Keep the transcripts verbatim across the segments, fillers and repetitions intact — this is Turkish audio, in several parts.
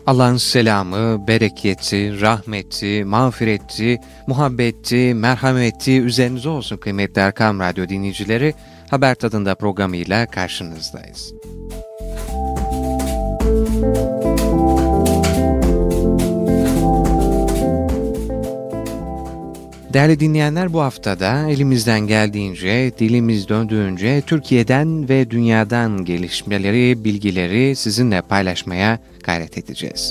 Allah'ın selamı, bereketi, rahmeti, mağfireti, muhabbeti, merhameti üzerinize olsun kıymetli Erkam Radyo dinleyicileri. Haber Tadında programıyla karşınızdayız. Değerli dinleyenler, bu haftada elimizden geldiğince, dilimiz döndüğünce Türkiye'den ve dünyadan gelişmeleri, bilgileri sizinle paylaşmaya gayret edeceğiz.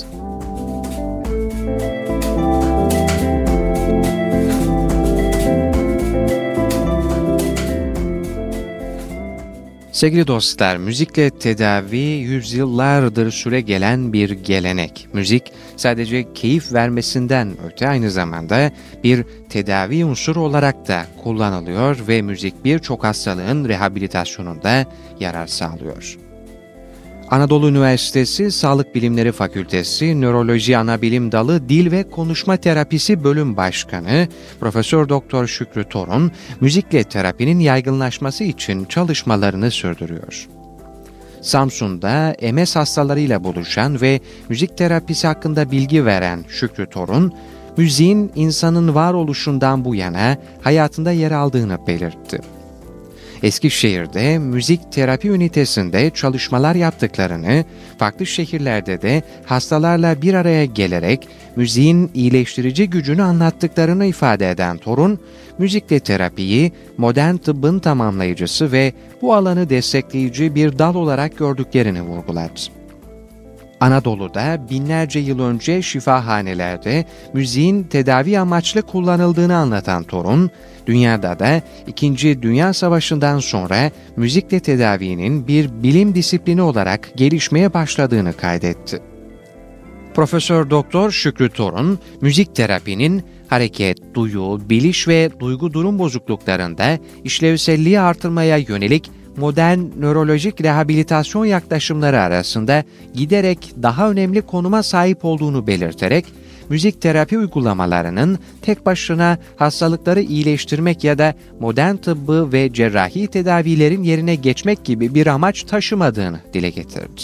Sevgili dostlar, müzikle tedavi yüzyıllardır süre gelen bir gelenek. Müzik sadece keyif vermesinden öte aynı zamanda bir tedavi unsuru olarak da kullanılıyor ve müzik birçok hastalığın rehabilitasyonunda yarar sağlıyor. Anadolu Üniversitesi Sağlık Bilimleri Fakültesi Nöroloji Anabilim Dalı Dil ve Konuşma Terapisi Bölüm Başkanı Profesör Doktor Şükrü Torun, müzikle terapinin yaygınlaşması için çalışmalarını sürdürüyor. Samsun'da M S hastalarıyla buluşan ve müzik terapisi hakkında bilgi veren Şükrü Torun, müziğin insanın varoluşundan bu yana hayatında yer aldığını belirtti. Eskişehir'de müzik terapi ünitesinde çalışmalar yaptıklarını, farklı şehirlerde de hastalarla bir araya gelerek müziğin iyileştirici gücünü anlattıklarını ifade eden Torun, müzikle terapiyi modern tıbbın tamamlayıcısı ve bu alanı destekleyici bir dal olarak gördüklerini vurguladı. Anadolu'da binlerce yıl önce şifahanelerde müziğin tedavi amaçlı kullanıldığını anlatan Torun, dünyada da İkinci Dünya Savaşı'ndan sonra müzikle tedavinin bir bilim disiplini olarak gelişmeye başladığını kaydetti. Profesör Doktor Şükrü Torun, müzik terapinin hareket, duyu, biliş ve duygu durum bozukluklarında işlevselliği artırmaya yönelik modern nörolojik rehabilitasyon yaklaşımları arasında giderek daha önemli konuma sahip olduğunu belirterek, müzik terapi uygulamalarının tek başına hastalıkları iyileştirmek ya da modern tıbbı ve cerrahi tedavilerin yerine geçmek gibi bir amaç taşımadığını dile getirdi.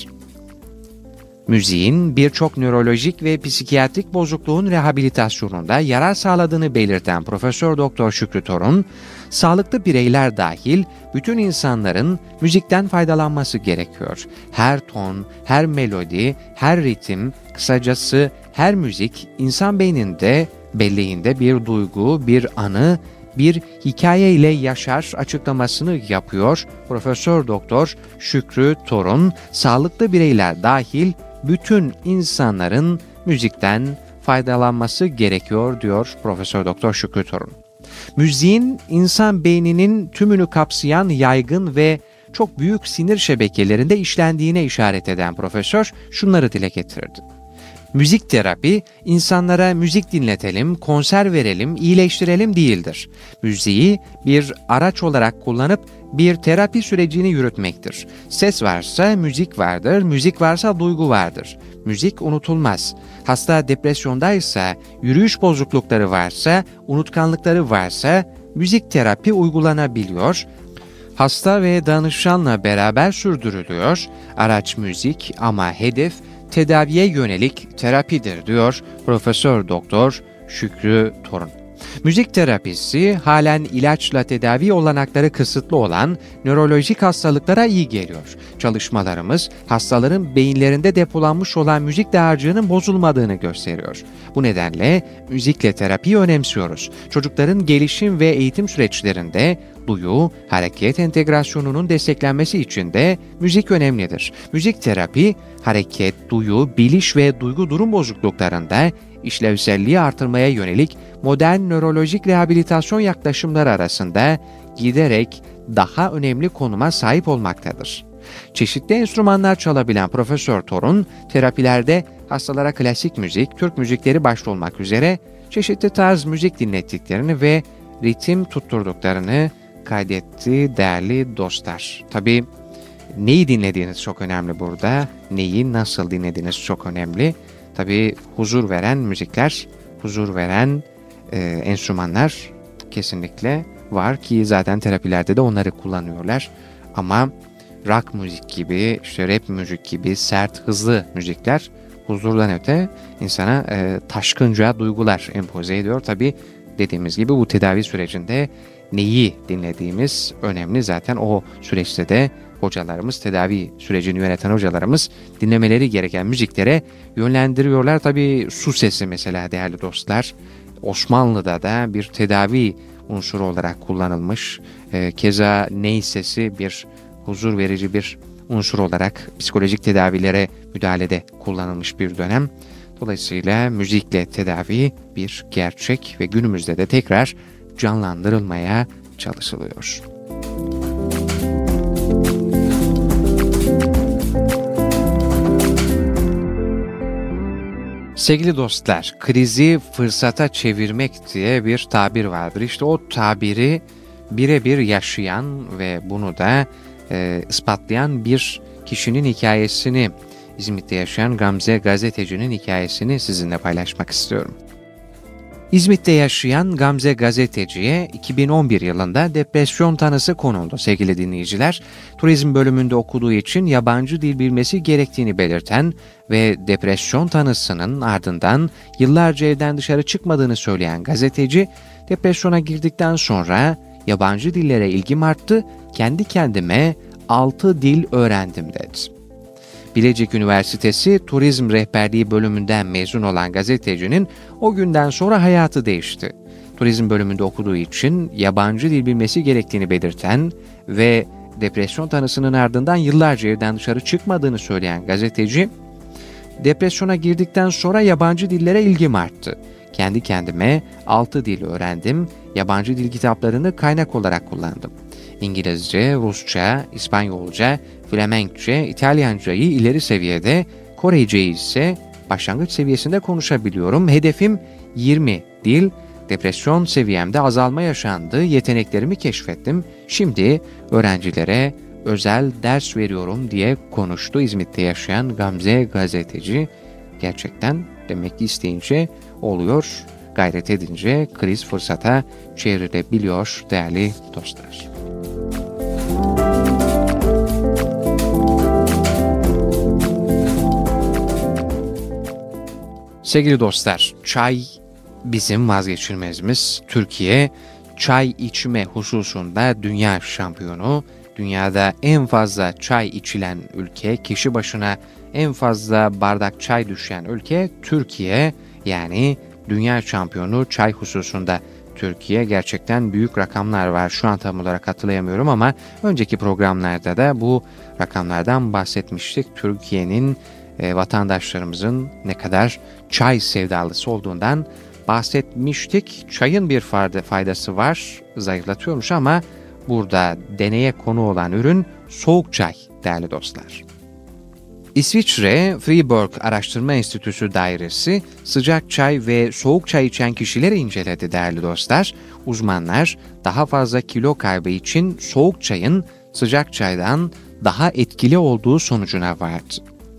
Müziğin birçok nörolojik ve psikiyatrik bozukluğun rehabilitasyonunda yarar sağladığını belirten Profesör Doktor Şükrü Torun, sağlıklı bireyler dahil bütün insanların müzikten faydalanması gerekiyor. Her ton, her melodi, her ritim, kısacası her müzik insan beyninde, belleğinde bir duygu, bir anı, bir hikaye ile yaşar açıklamasını yapıyor. Profesör Doktor Şükrü Torun, sağlıklı bireyler dahil bütün insanların müzikten faydalanması gerekiyor diyor Profesör Doktor Şükrü Torun. Müziğin insan beyninin tümünü kapsayan yaygın ve çok büyük sinir şebekelerinde işlendiğine işaret eden profesör şunları dile getirdi. Müzik terapi, insanlara müzik dinletelim, konser verelim, iyileştirelim değildir. Müziği bir araç olarak kullanıp bir terapi sürecini yürütmektir. Ses varsa müzik vardır, müzik varsa duygu vardır. Müzik unutulmaz. Hasta depresyondaysa, yürüyüş bozuklukları varsa, unutkanlıkları varsa müzik terapi uygulanabiliyor. Hasta ve danışanla beraber sürdürülüyor. Araç müzik ama hedef tedaviye yönelik terapidir diyor Profesör Doktor Şükrü Torun. Müzik terapisi halen ilaçla tedavi olanakları kısıtlı olan nörolojik hastalıklara iyi geliyor. Çalışmalarımız hastaların beyinlerinde depolanmış olan müzik dağarcığının bozulmadığını gösteriyor. Bu nedenle müzikle terapiyi önemsiyoruz. Çocukların gelişim ve eğitim süreçlerinde duyu, hareket entegrasyonunun desteklenmesi için de müzik önemlidir. Müzik terapi, hareket, duyu, biliş ve duygu durum bozukluklarında işlevselliği artırmaya yönelik modern nörolojik rehabilitasyon yaklaşımları arasında giderek daha önemli konuma sahip olmaktadır. Çeşitli enstrümanlar çalabilen Profesör Torun, terapilerde hastalara klasik müzik, Türk müzikleri başta olmak üzere çeşitli tarz müzik dinlettiklerini ve ritim tutturduklarını kaydetti değerli dostlar. Tabii neyi dinlediğiniz çok önemli burada, neyi nasıl dinlediğiniz çok önemli. Tabii huzur veren müzikler, huzur veren e, enstrümanlar kesinlikle var ki zaten terapilerde de onları kullanıyorlar. Ama rock müzik gibi, işte rap müzik gibi sert, hızlı müzikler huzurdan öte insana e, taşkınca duygular empoze ediyor. Tabii dediğimiz gibi bu tedavi sürecinde neyi dinlediğimiz önemli. Zaten o süreçte de hocalarımız, tedavi sürecini yöneten hocalarımız dinlemeleri gereken müziklere yönlendiriyorlar. Tabii su sesi mesela değerli dostlar, Osmanlı'da da bir tedavi unsuru olarak kullanılmış. E, keza ney sesi bir huzur verici bir unsur olarak psikolojik tedavilere müdahalede kullanılmış bir dönem. Dolayısıyla müzikle tedavi bir gerçek ve günümüzde de tekrar canlandırılmaya çalışılıyor. Sevgili dostlar, krizi fırsata çevirmek diye bir tabir vardır. İşte o tabiri birebir yaşayan ve bunu da e, ispatlayan bir kişinin hikayesini, İzmit'te yaşayan Gamze gazetecinin hikayesini sizinle paylaşmak istiyorum. İzmit'te yaşayan Gamze gazeteciye iki bin on bir yılında depresyon tanısı konuldu sevgili dinleyiciler. Turizm bölümünde okuduğu için yabancı dil bilmesi gerektiğini belirten ve depresyon tanısının ardından yıllarca evden dışarı çıkmadığını söyleyen gazeteci, depresyona girdikten sonra yabancı dillere ilgim arttı, kendi kendime altı dil öğrendim dedi. Bilecik Üniversitesi Turizm Rehberliği bölümünden mezun olan gazetecinin o günden sonra hayatı değişti. Turizm bölümünde okuduğu için yabancı dil bilmesi gerektiğini belirten ve depresyon tanısının ardından yıllarca evden dışarı çıkmadığını söyleyen gazeteci, depresyona girdikten sonra yabancı dillere ilgim arttı. Kendi kendime altı dil öğrendim, yabancı dil kitaplarını kaynak olarak kullandım. İngilizce, Rusça, İspanyolca, Flemenkçe, İtalyancayı ileri seviyede, Koreceyi ise başlangıç seviyesinde konuşabiliyorum. Hedefim yirmi dil, depresyon seviyemde azalma yaşandı, yeteneklerimi keşfettim. Şimdi öğrencilere özel ders veriyorum diye konuştu İzmit'te yaşayan Gamze gazeteci. Gerçekten demek ki isteyince oluyor, gayret edince kriz fırsata çevrilebiliyor değerli dostlar. Sevgili dostlar, çay bizim vazgeçilmezimiz. Türkiye çay içme hususunda dünya şampiyonu. Dünyada en fazla çay içilen ülke, kişi başına en fazla bardak çay düşen ülke Türkiye. Yani dünya şampiyonu çay hususunda Türkiye. Gerçekten büyük rakamlar var. Şu an tam olarak hatırlayamıyorum ama önceki programlarda da bu rakamlardan bahsetmiştik. Türkiye'nin e, vatandaşlarımızın ne kadar çay sevdalısı olduğundan bahsetmiştik. Çayın bir faydası var, zayıflatıyormuş ama burada deneye konu olan ürün soğuk çay değerli dostlar. İsviçre Freiburg Araştırma Enstitüsü dairesi sıcak çay ve soğuk çay içen kişileri inceledi değerli dostlar. Uzmanlar daha fazla kilo kaybı için soğuk çayın sıcak çaydan daha etkili olduğu sonucuna vardı.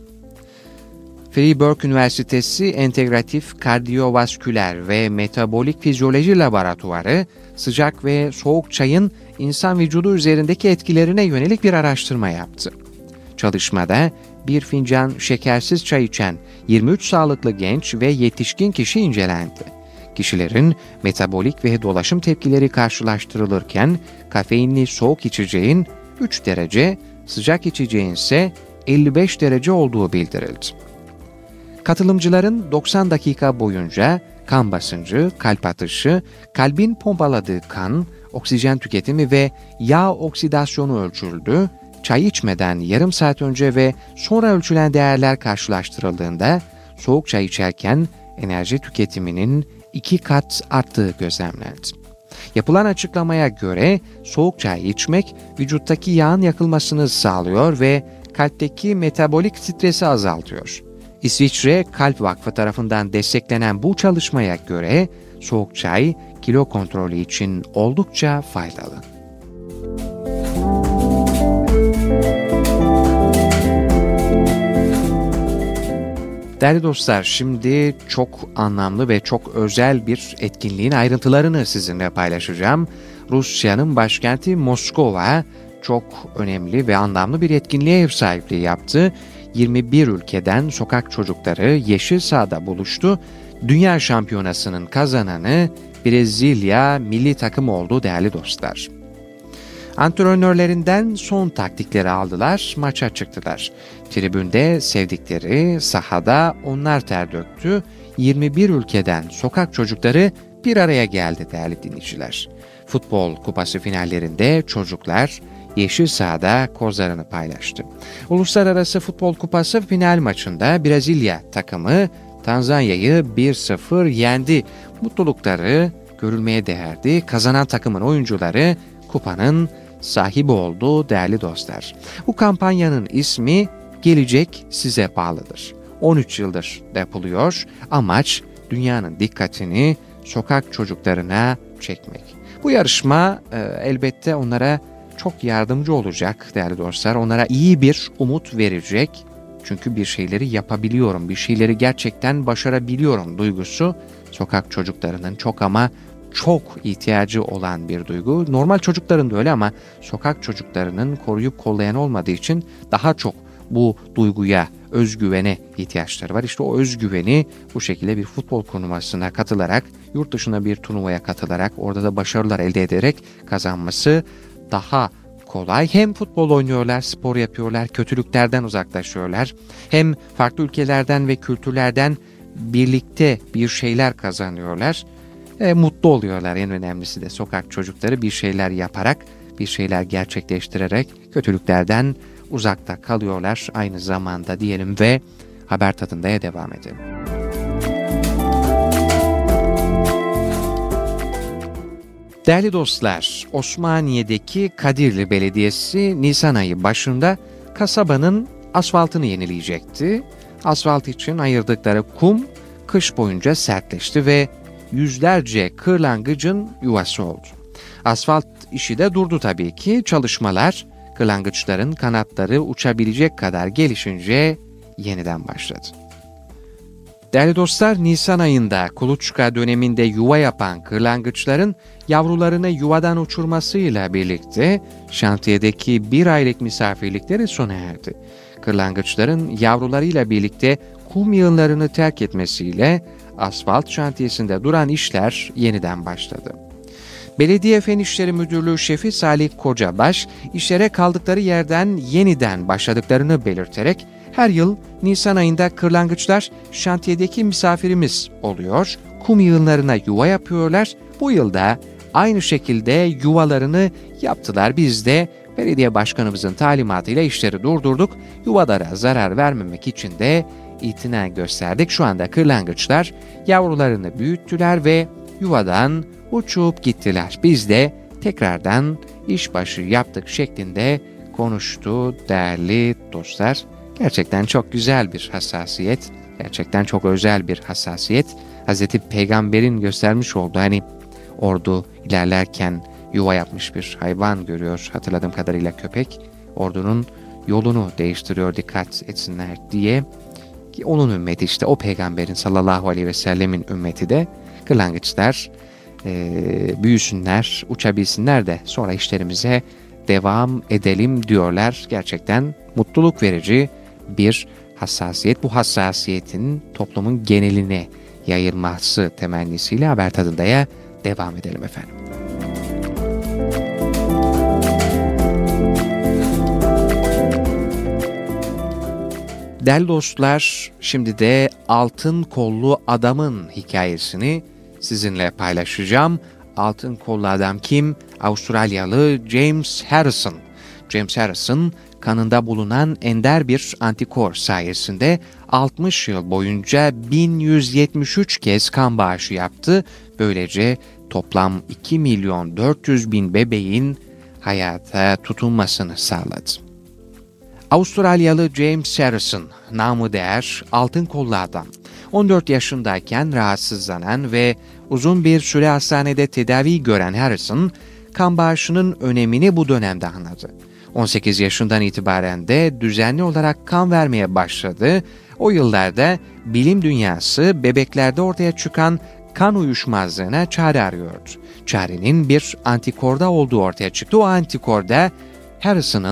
Freiburg Üniversitesi Entegratif Kardiyovasküler ve Metabolik Fizyoloji Laboratuvarı sıcak ve soğuk çayın insan vücudu üzerindeki etkilerine yönelik bir araştırma yaptı. Çalışmada bir fincan şekersiz çay içen yirmi üç sağlıklı genç ve yetişkin kişi incelendi. Kişilerin metabolik ve dolaşım tepkileri karşılaştırılırken kafeinli soğuk içeceğin üç derece, sıcak içeceğin ise elli beş derece olduğu bildirildi. Katılımcıların doksan dakika boyunca kan basıncı, kalp atışı, kalbin pompaladığı kan, oksijen tüketimi ve yağ oksidasyonu ölçüldü. Çay içmeden yarım saat önce ve sonra ölçülen değerler karşılaştırıldığında soğuk çay içerken enerji tüketiminin iki kat arttığı gözlemlendi. Yapılan açıklamaya göre soğuk çay içmek vücuttaki yağın yakılmasını sağlıyor ve kalpteki metabolik stresi azaltıyor. İsviçre Kalp Vakfı tarafından desteklenen bu çalışmaya göre soğuk çay kilo kontrolü için oldukça faydalı. Değerli dostlar, şimdi çok anlamlı ve çok özel bir etkinliğin ayrıntılarını sizinle paylaşacağım. Rusya'nın başkenti Moskova çok önemli ve anlamlı bir etkinliğe ev sahipliği yaptı. yirmi bir ülkeden sokak çocukları yeşil sahada buluştu. Dünya şampiyonasının kazananı Brezilya milli takım oldu değerli dostlar. Antrenörlerinden son taktikleri aldılar, maça çıktılar. Tribünde sevdikleri, sahada onlar ter döktü. yirmi bir ülkeden sokak çocukları bir araya geldi değerli dinleyiciler. Futbol kupası finallerinde çocuklar yeşil sahada kozlarını paylaştı. Uluslararası Futbol Kupası final maçında Brezilya takımı Tanzanya'yı bir sıfır yendi. Mutlulukları görülmeye değerdi. Kazanan takımın oyuncuları kupanın sahibi oldu değerli dostlar. Bu kampanyanın ismi Gelecek Size Bağlıdır. on üç yıldır yapılıyor. Amaç dünyanın dikkatini sokak çocuklarına çekmek. Bu yarışma e, elbette onlara çok yardımcı olacak değerli dostlar. Onlara iyi bir umut verecek. Çünkü bir şeyleri yapabiliyorum, bir şeyleri gerçekten başarabiliyorum duygusu sokak çocuklarının çok ama çok ihtiyacı olan bir duygu. Normal çocukların da öyle ama sokak çocuklarının koruyup kollayan olmadığı için daha çok bu duyguya, özgüvene ihtiyaçları var. İşte o özgüveni bu şekilde bir futbol turnuvasına katılarak, yurt dışına bir turnuvaya katılarak, orada da başarılar elde ederek kazanması daha kolay. Hem futbol oynuyorlar, spor yapıyorlar, kötülüklerden uzaklaşıyorlar. Hem farklı ülkelerden ve kültürlerden birlikte bir şeyler kazanıyorlar. E, mutlu oluyorlar. En önemlisi de sokak çocukları bir şeyler yaparak, bir şeyler gerçekleştirerek kötülüklerden uzakta kalıyorlar aynı zamanda diyelim ve haber tadındaya devam edelim. Değerli dostlar, Osmaniye'deki Kadirli Belediyesi Nisan ayı başında kasabanın asfaltını yenileyecekti. Asfalt için ayırdıkları kum kış boyunca sertleşti ve yüzlerce kırlangıcın yuvası oldu. Asfalt işi de durdu tabii ki. Çalışmalar kırlangıçların kanatları uçabilecek kadar gelişince yeniden başladı. Değerli dostlar, Nisan ayında kuluçka döneminde yuva yapan kırlangıçların yavrularını yuvadan uçurmasıyla birlikte şantiyedeki bir aylık misafirlikleri sona erdi. Kırlangıçların yavrularıyla birlikte kum yığınlarını terk etmesiyle asfalt şantiyesinde duran işler yeniden başladı. Belediye Fen İşleri Müdürlüğü Şefi Salih Kocabaş, işlere kaldıkları yerden yeniden başladıklarını belirterek, her yıl Nisan ayında kırlangıçlar şantiyedeki misafirimiz oluyor, kum yığınlarına yuva yapıyorlar. Bu yılda aynı şekilde yuvalarını yaptılar. Biz de belediye başkanımızın talimatıyla işleri durdurduk. Yuvalara zarar vermemek için de itina gösterdik. Şu anda kırlangıçlar yavrularını büyüttüler ve yuvadan uçup gittiler. Biz de tekrardan işbaşı yaptık şeklinde konuştu değerli dostlar. Gerçekten çok güzel bir hassasiyet, gerçekten çok özel bir hassasiyet. Hazreti Peygamber'in göstermiş olduğu, hani ordu ilerlerken yuva yapmış bir hayvan görüyor, hatırladığım kadarıyla köpek. Ordunun yolunu değiştiriyor dikkat etsinler diye. Ki onun ümmeti işte o peygamberin sallallahu aleyhi ve sellemin ümmeti de kırlangıçlar e, büyüsünler, uçabilsinler de sonra işlerimize devam edelim diyorlar. Gerçekten mutluluk verici bir hassasiyet. Bu hassasiyetin toplumun geneline yayılması temennisiyle haber tadındaya devam edelim efendim. Değerli dostlar, şimdi de altın kollu adamın hikayesini sizinle paylaşacağım. Altın kollu adam kim? Avustralyalı James Harrison. James Harrison, kanında bulunan ender bir antikor sayesinde altmış yıl boyunca bin yüz yetmiş üç kez kan bağışı yaptı. Böylece toplam iki milyon dört yüz bin bebeğin hayata tutunmasını sağladı. Avustralyalı James Harrison, namı değer altın kollu adam. on dört yaşındayken rahatsızlanan ve uzun bir süre hastanede tedavi gören Harrison, kan bağışının önemini bu dönemde anladı. on sekiz yaşından itibaren de düzenli olarak kan vermeye başladı. O yıllarda bilim dünyası bebeklerde ortaya çıkan kan uyuşmazlığına çare arıyordu. Çarenin bir antikorda olduğu ortaya çıktı. O antikorda Harrison'ın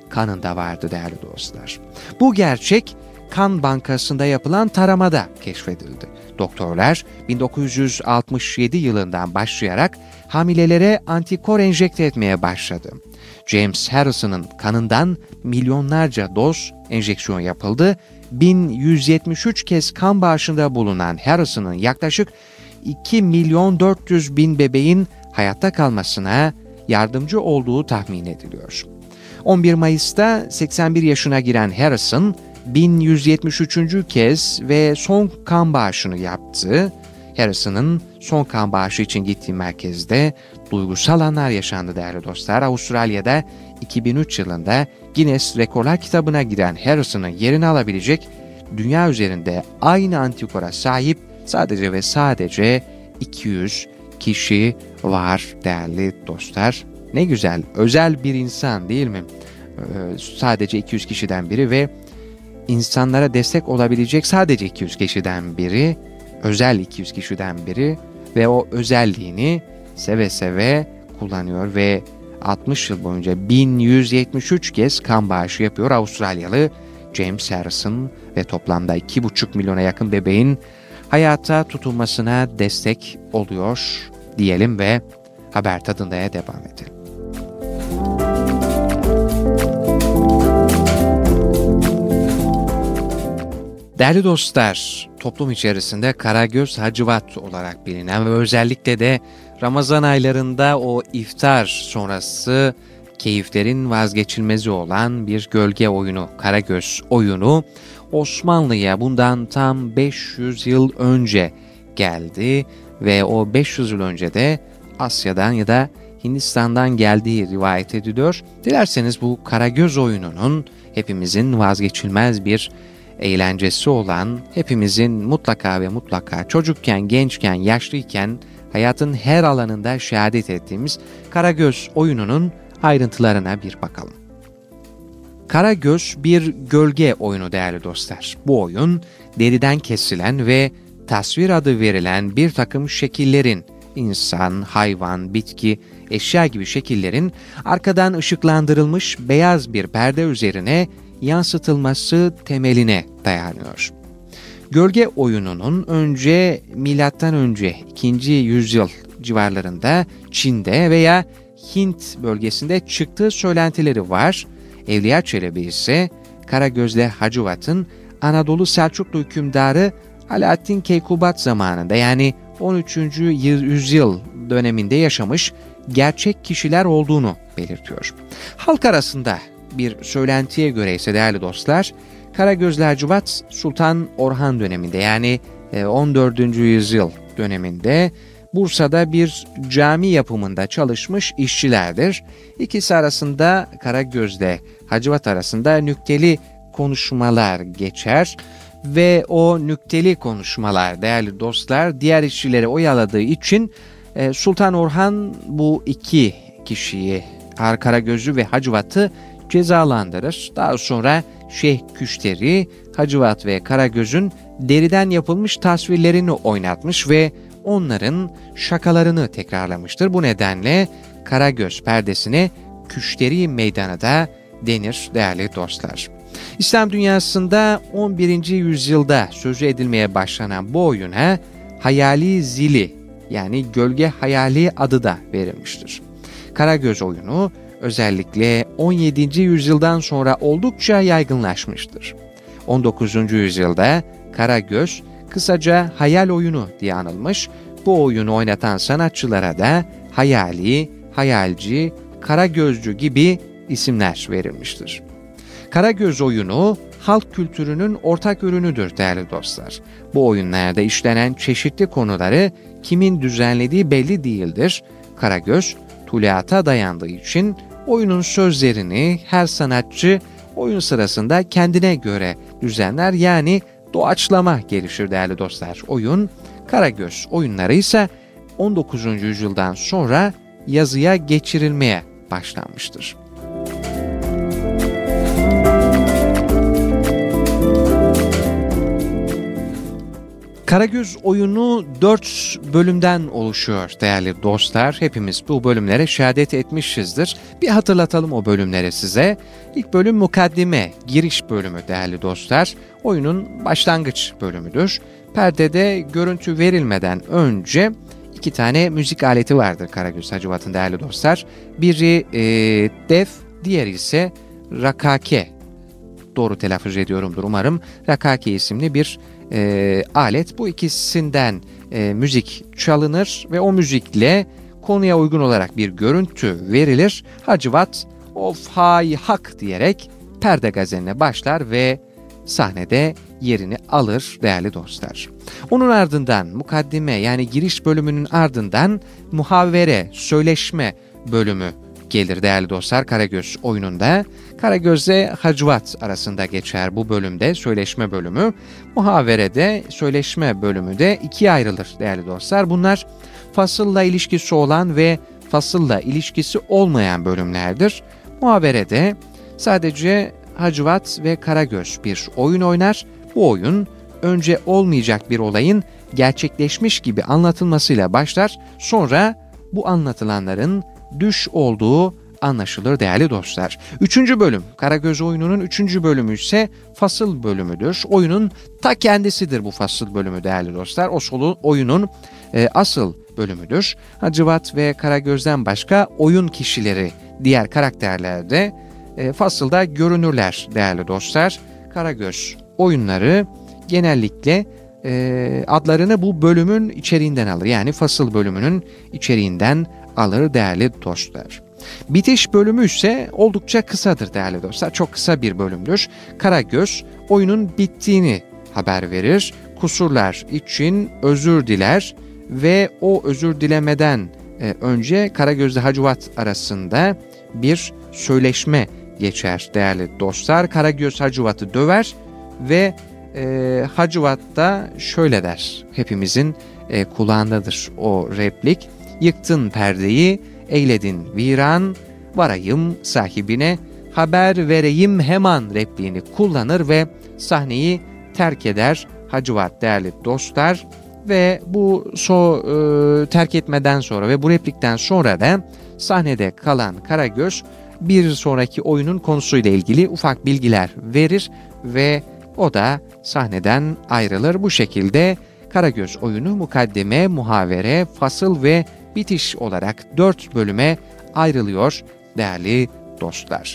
kanında vardı değerli dostlar. Bu gerçek kan bankasında yapılan taramada keşfedildi. Doktorlar bin dokuz yüz altmış yedi yılından başlayarak hamilelere antikor enjekte etmeye başladı. James Harrison'ın kanından milyonlarca doz enjeksiyon yapıldı. bin yüz yetmiş üç kez kan bağışında bulunan Harrison'ın yaklaşık iki milyon dört yüz bin bebeğin hayatta kalmasına yardımcı olduğu tahmin ediliyor. on bir Mayıs'ta seksen bir yaşına giren Harrison, bin yüz yetmiş üçüncü kez ve son kan bağışını yaptı. Harrison'ın son kan bağışı için gittiği merkezde duygusal anlar yaşandı değerli dostlar. Avustralya'da iki bin üç yılında Guinness Rekorlar kitabına giren Harrison'ın yerini alabilecek dünya üzerinde aynı antikora sahip sadece ve sadece iki yüz kişi var değerli dostlar. Ne güzel, özel bir insan değil mi? Ee, sadece iki yüz kişiden biri ve insanlara destek olabilecek sadece iki yüz kişiden biri, özel iki yüz kişiden biri ve o özelliğini seve seve kullanıyor ve altmış yıl boyunca bin yüz yetmiş üç kez kan bağışı yapıyor Avustralyalı James Harrison ve toplamda iki buçuk milyona yakın bebeğin hayata tutulmasına destek oluyor diyelim ve haber tadındaya devam edelim. Değerli dostlar, toplum içerisinde Karagöz Hacivat olarak bilinen ve özellikle de Ramazan aylarında o iftar sonrası keyiflerin vazgeçilmezi olan bir gölge oyunu, Karagöz oyunu Osmanlı'ya bundan tam beş yüz yıl önce geldi ve o beş yüz yıl önce de Asya'dan ya da Hindistan'dan geldiği rivayet ediliyor. Dilerseniz bu Karagöz oyununun hepimizin vazgeçilmez bir eğlencesi olan, hepimizin mutlaka ve mutlaka çocukken, gençken, yaşlıyken hayatın her alanında şehadet ettiğimiz Karagöz oyununun ayrıntılarına bir bakalım. Karagöz bir gölge oyunu değerli dostlar. Bu oyun deriden kesilen ve tasvir adı verilen bir takım şekillerin, insan, hayvan, bitki, eşya gibi şekillerin arkadan ışıklandırılmış beyaz bir perde üzerine yansıtılması temeline dayanıyor. Gölge oyununun önce milattan önce ikinci yüzyıl civarlarında Çin'de veya Hint bölgesinde çıktığı söylentileri var. Evliya Çelebi ise Karagöz'le Hacivat'ın Anadolu Selçuklu hükümdarı Alaaddin Keykubat zamanında yani on üçüncü yüzyıl döneminde yaşamış gerçek kişiler olduğunu belirtiyor. Halk arasında bir söylentiye göre ise değerli dostlar, Karagöz'le Hacivat Sultan Orhan döneminde yani on dördüncü yüzyıl döneminde Bursa'da bir cami yapımında çalışmış işçilerdir. İkisi arasında Karagöz'le Hacivat arasında nükteli konuşmalar geçer ve o nükteli konuşmalar değerli dostlar diğer işçileri oyaladığı için Sultan Orhan bu iki kişiyi Karagöz'ü ve Hacivat'ı cezalandırır. Daha sonra Şeyh Küşteri, Hacivat ve Karagöz'ün deriden yapılmış tasvirlerini oynatmış ve onların şakalarını tekrarlamıştır. Bu nedenle Karagöz perdesine Küşteri Meydanı da denir değerli dostlar. İslam dünyasında on birinci yüzyılda sözü edilmeye başlanan bu oyuna hayali zili yani gölge hayali adı da verilmiştir. Karagöz oyunu özellikle on yedinci yüzyıldan sonra oldukça yaygınlaşmıştır. on dokuzuncu yüzyılda Karagöz kısaca hayal oyunu diye anılmış, bu oyunu oynatan sanatçılara da hayali, hayalci, karagözcü gibi isimler verilmiştir. Karagöz oyunu halk kültürünün ortak ürünüdür değerli dostlar. Bu oyunlarda işlenen çeşitli konuları kimin düzenlediği belli değildir. Karagöz, tuluata dayandığı için oyunun sözlerini her sanatçı oyun sırasında kendine göre düzenler yani doğaçlama gelişir değerli dostlar. Oyun, Karagöz oyunları ise on dokuzuncu yüzyıldan sonra yazıya geçirilmeye başlanmıştır. Karagöz oyunu dört bölümden oluşuyor değerli dostlar. Hepimiz bu bölümlere şehadet etmişizdir. Bir hatırlatalım o bölümleri size. İlk bölüm mukaddime, giriş bölümü değerli dostlar. Oyunun başlangıç bölümüdür. Perdede görüntü verilmeden önce iki tane müzik aleti vardır Karagöz Hacivat'ın değerli dostlar. Biri e, def, diğeri ise rakake. Doğru telaffuz ediyorumdur umarım. Rakake isimli bir e, alet. Bu ikisinden e, müzik çalınır ve o müzikle konuya uygun olarak bir görüntü verilir. Hacivat of hay hak diyerek perde gazeline başlar ve sahnede yerini alır değerli dostlar. Onun ardından mukaddime yani giriş bölümünün ardından muhavvere, söyleşme bölümü gelir değerli dostlar Karagöz oyununda. Karagöz'le Hacivat arasında geçer bu bölümde söyleşme bölümü. Muhaverede söyleşme bölümü de ikiye ayrılır değerli dostlar. Bunlar fasılla ilişkisi olan ve fasılla ilişkisi olmayan bölümlerdir. Muhaverede sadece Hacivat ve Karagöz bir oyun oynar. Bu oyun önce olmayacak bir olayın gerçekleşmiş gibi anlatılmasıyla başlar. Sonra bu anlatılanların düş olduğu anlaşılır değerli dostlar. Üçüncü bölüm, Karagöz oyununun üçüncü bölümü ise fasıl bölümüdür. Oyunun ta kendisidir bu fasıl bölümü değerli dostlar. O solu oyunun e, asıl bölümüdür. Hacivat ve Karagöz'den başka oyun kişileri, diğer karakterler de e, fasılda görünürler değerli dostlar. Karagöz oyunları genellikle e, adlarını bu bölümün içeriğinden alır. Yani fasıl bölümünün içeriğinden alır değerli dostlar. Bitiş bölümü ise oldukça kısadır değerli dostlar. Çok kısa bir bölümdür. Karagöz oyunun bittiğini haber verir. Kusurlar için özür diler ve o özür dilemeden e, önce Karagöz'le Hacivat arasında bir söyleşme geçer değerli dostlar. Karagöz Hacivat'ı döver ve e, Hacivat da şöyle der. Hepimizin e, kulağındadır o replik. Yıktın perdeyi, eyledin viran, varayım sahibine, haber vereyim hemen repliğini kullanır ve sahneyi terk eder Hacivat değerli dostlar. Ve bu so e, terk etmeden sonra ve bu replikten sonra da sahnede kalan Karagöz bir sonraki oyunun konusuyla ilgili ufak bilgiler verir ve o da sahneden ayrılır. Bu şekilde Karagöz oyunu mukaddime, muhavere, fasıl ve bitiş olarak dört bölüme ayrılıyor değerli dostlar.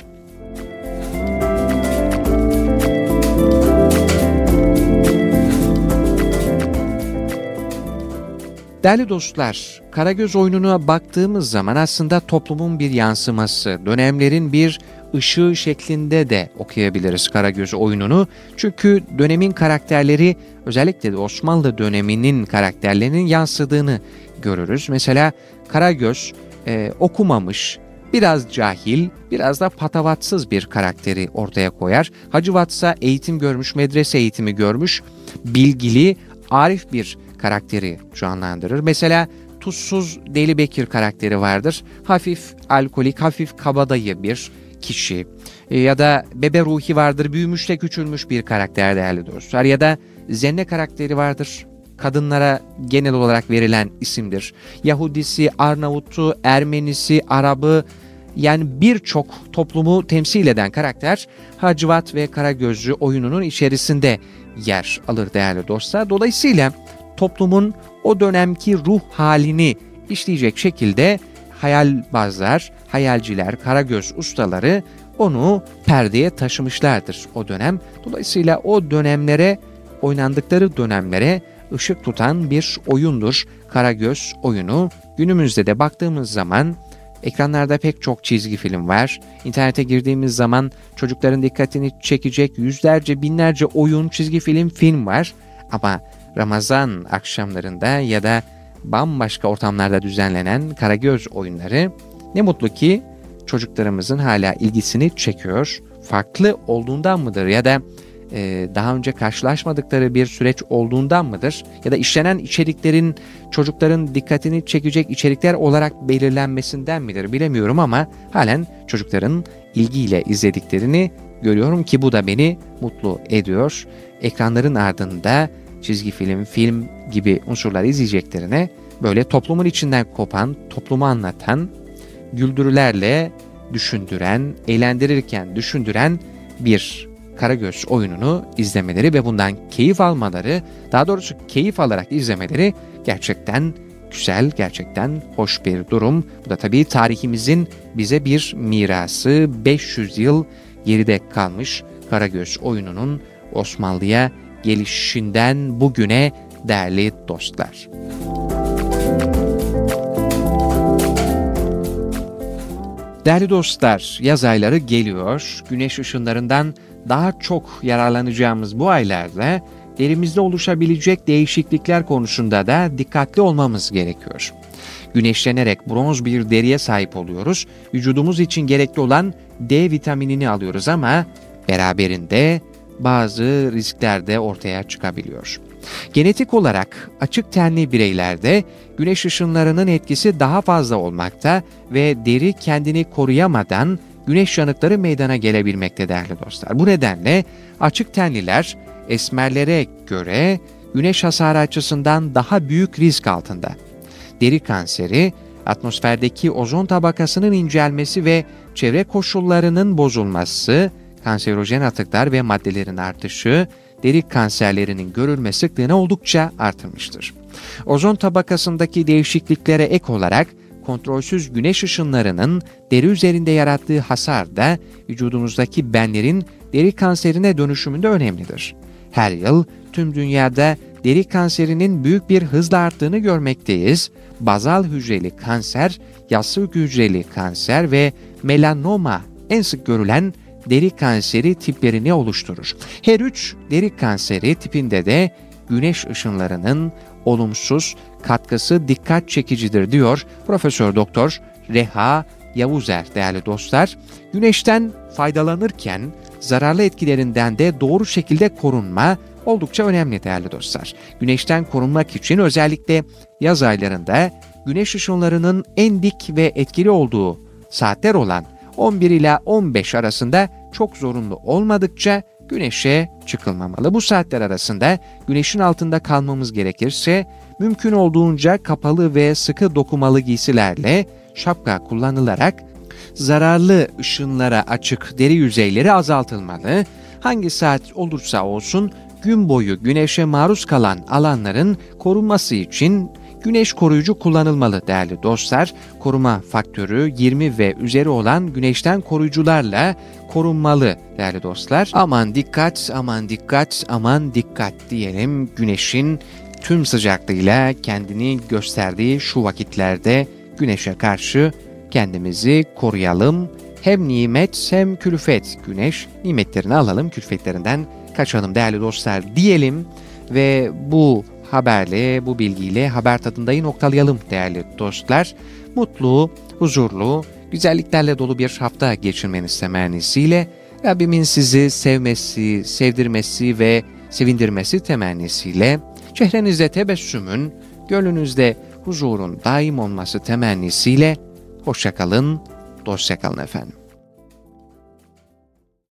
Değerli dostlar, Karagöz oyununa baktığımız zaman aslında toplumun bir yansıması, dönemlerin bir ışığı şeklinde de okuyabiliriz Karagöz oyununu. Çünkü dönemin karakterleri, özellikle de Osmanlı döneminin karakterlerinin yansıdığını görürüz. Mesela Karagöz e, okumamış, biraz cahil, biraz da patavatsız bir karakteri ortaya koyar. Hacivat ise eğitim görmüş, medrese eğitimi görmüş, bilgili, arif bir karakteri canlandırır. Mesela Tuzsuz Deli Bekir karakteri vardır. Hafif alkolik, hafif kabadayı bir kişi. E, ya da Bebe Ruhi vardır. Büyümüş de küçülmüş bir karakter değerli dostlar. Ya da Zenne karakteri vardır. Kadınlara genel olarak verilen isimdir. Yahudisi, Arnavut'u, Ermenisi, Arabı, yani birçok toplumu temsil eden karakter Hacivat ve Karagözlü oyununun içerisinde yer alır değerli dostlar. Dolayısıyla toplumun o dönemki ruh halini işleyecek şekilde hayalbazlar, hayalciler, Karagöz ustaları onu perdeye taşımışlardır o dönem. Dolayısıyla o dönemlere, oynandıkları dönemlere ışık tutan bir oyundur Karagöz oyunu. Günümüzde de baktığımız zaman ekranlarda pek çok çizgi film var. İnternete girdiğimiz zaman çocukların dikkatini çekecek yüzlerce, binlerce oyun, çizgi film, film var. Ama Ramazan akşamlarında ya da bambaşka ortamlarda düzenlenen Karagöz oyunları ne mutlu ki çocuklarımızın hala ilgisini çekiyor. Farklı olduğundan mıdır ya da e, daha önce karşılaşmadıkları bir süreç olduğundan mıdır? Ya da işlenen içeriklerin çocukların dikkatini çekecek içerikler olarak belirlenmesinden midir bilemiyorum ama halen çocukların ilgiyle izlediklerini görüyorum ki bu da beni mutlu ediyor. Ekranların ardında çizgi film, film gibi unsurları izleyeceklerine böyle toplumun içinden kopan, toplumu anlatan, güldürülerle düşündüren, eğlendirirken düşündüren bir Karagöz oyununu izlemeleri ve bundan keyif almaları, daha doğrusu keyif alarak izlemeleri gerçekten güzel, gerçekten hoş bir durum. Bu da tabii tarihimizin bize bir mirası. beş yüz yıl geride kalmış Karagöz oyununun Osmanlı'ya gelişinden bugüne değerli dostlar. Değerli dostlar, yaz ayları geliyor. Güneş ışınlarından daha çok yararlanacağımız bu aylarda derimizde oluşabilecek değişiklikler konusunda da dikkatli olmamız gerekiyor. Güneşlenerek bronz bir deriye sahip oluyoruz. Vücudumuz için gerekli olan D vitaminini alıyoruz ama beraberinde bazı riskler de ortaya çıkabiliyor. Genetik olarak açık tenli bireylerde güneş ışınlarının etkisi daha fazla olmakta ve deri kendini koruyamadan güneş yanıkları meydana gelebilmekte değerli dostlar. Bu nedenle açık tenliler esmerlere göre güneş hasarı açısından daha büyük risk altında. Deri kanseri, atmosferdeki ozon tabakasının incelmesi ve çevre koşullarının bozulması, kanserojen atıklar ve maddelerin artışı, deri kanserlerinin görülme sıklığını oldukça artırmıştır. Ozon tabakasındaki değişikliklere ek olarak kontrolsüz güneş ışınlarının deri üzerinde yarattığı hasar da vücudumuzdaki benlerin deri kanserine dönüşümünde önemlidir. Her yıl tüm dünyada deri kanserinin büyük bir hızla arttığını görmekteyiz. Bazal hücreli kanser, yassı hücreli kanser ve melanoma en sık görülen deri kanseri tiplerini oluşturur. Her üç deri kanseri tipinde de güneş ışınlarının olumsuz katkısı dikkat çekicidir diyor Profesör Doktor Reha Yavuzer değerli dostlar. Güneşten faydalanırken zararlı etkilerinden de doğru şekilde korunma oldukça önemli değerli dostlar. Güneşten korunmak için özellikle yaz aylarında güneş ışınlarının en dik ve etkili olduğu saatler olan on bir ila on beş arasında çok zorunlu olmadıkça güneşe çıkılmamalı. Bu saatler arasında güneşin altında kalmamız gerekirse mümkün olduğunca kapalı ve sıkı dokumalı giysilerle şapka kullanılarak zararlı ışınlara açık deri yüzeyleri azaltılmalı. Hangi saat olursa olsun gün boyu güneşe maruz kalan alanların korunması için güneş koruyucu kullanılmalı değerli dostlar. Koruma faktörü yirmi ve üzeri olan güneşten koruyucularla korunmalı değerli dostlar. Aman dikkat, aman dikkat, aman dikkat diyelim güneşin tüm sıcaklığıyla kendini gösterdiği şu vakitlerde güneşe karşı kendimizi koruyalım. Hem nimet hem külfet. Güneş nimetlerini alalım, külfetlerinden kaçalım değerli dostlar diyelim ve bu haberle, bu bilgiyle haber tadındayı noktalayalım değerli dostlar. Mutlu, huzurlu, güzelliklerle dolu bir hafta geçirmeniz temennisiyle Rabbimin sizi sevmesi, sevdirmesi ve sevindirmesi temennisiyle çehrenizde tebessümün, gönlünüzde huzurun daim olması temennisiyle hoşça kalın, dostça kalın efendim.